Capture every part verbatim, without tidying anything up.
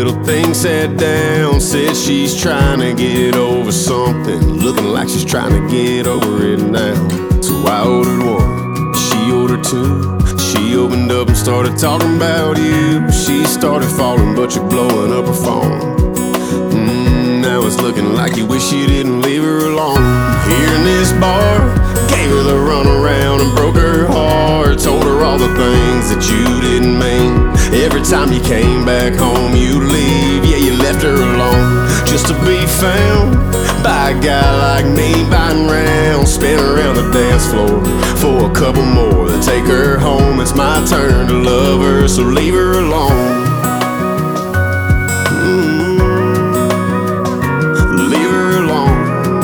little thing sat down, said she's trying to get over something, looking like she's trying to get over it now. So I ordered one, she ordered two. She opened up and started talking about you. She started falling, but you're blowing up her phone. mm, Now it's looking like you wish you didn't leave her alone. Here in this bar, gave her the runaround and broke her heart. Told her all the things that you didn't mean. Every time you came back home, you'd leave. Yeah, you left her alone, just to be found by a guy like me, biting round, spin around the dance floor for a couple more, then take her home. It's my turn to love her, so leave her alone. mm-hmm. Leave her alone.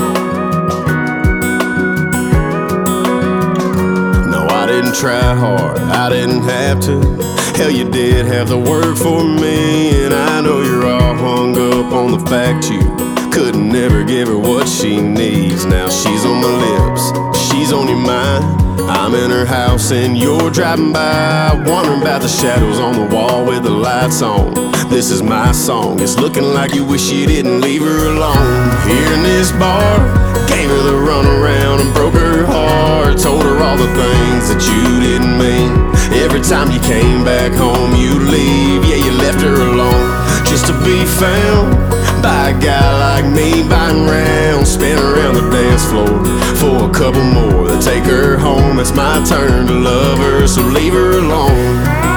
No, I didn't try hard, I didn't have to. Hell, you did have the work for me, and I know you're all hung up on the fact you couldn't never give her what she needs. Now she's on my lips, she's on your mind. I'm in her house and you're driving by, wondering about the shadows on the wall with the lights on. This is my song, it's looking like you wish you didn't leave her alone. Here in this bar, gave her the runaround and broke her heart. Told her all the things that you didn't mean. Every time you came back home, you'd leave. Yeah, you left her alone, just to be found by a guy like me, biting round, spin around the dance floor for a couple more, then take her home. It's my turn to love her, so leave her alone.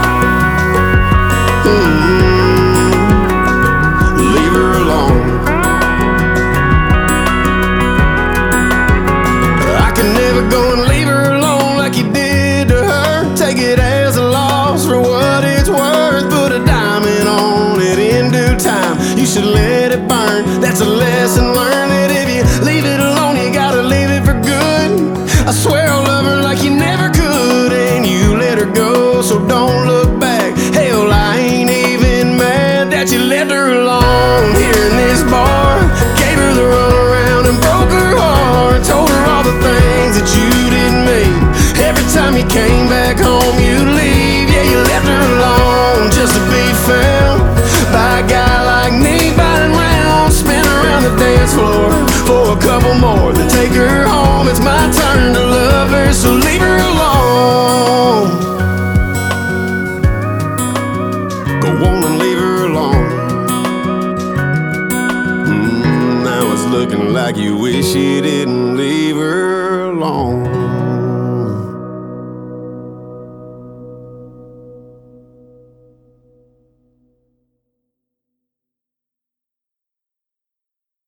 mm-hmm. Leave her alone. I can never go and leave her alone like you did to her. Take it as a loss for what it's worth. Put a diamond on it in due time. You should let it burn, that's a lesson learned. That if you leave it alone, you gotta leave it for good. I swear I'll love her like you never could, and you let her go, so don't look back. Hell, I ain't even mad that you left her alone. Here in this bar, gave her the runaround and broke her heart. Told her all the things that you didn't mean. Every time you came back home, you'd leave. Yeah, you left her alone, just to be found by a guy like me, biting round, spin around the dance floor for a couple more, then take her home. It's my turn to love her, so leave her alone. Go on and leave her alone. mm, Now it's looking like you wish you didn't leave her alone.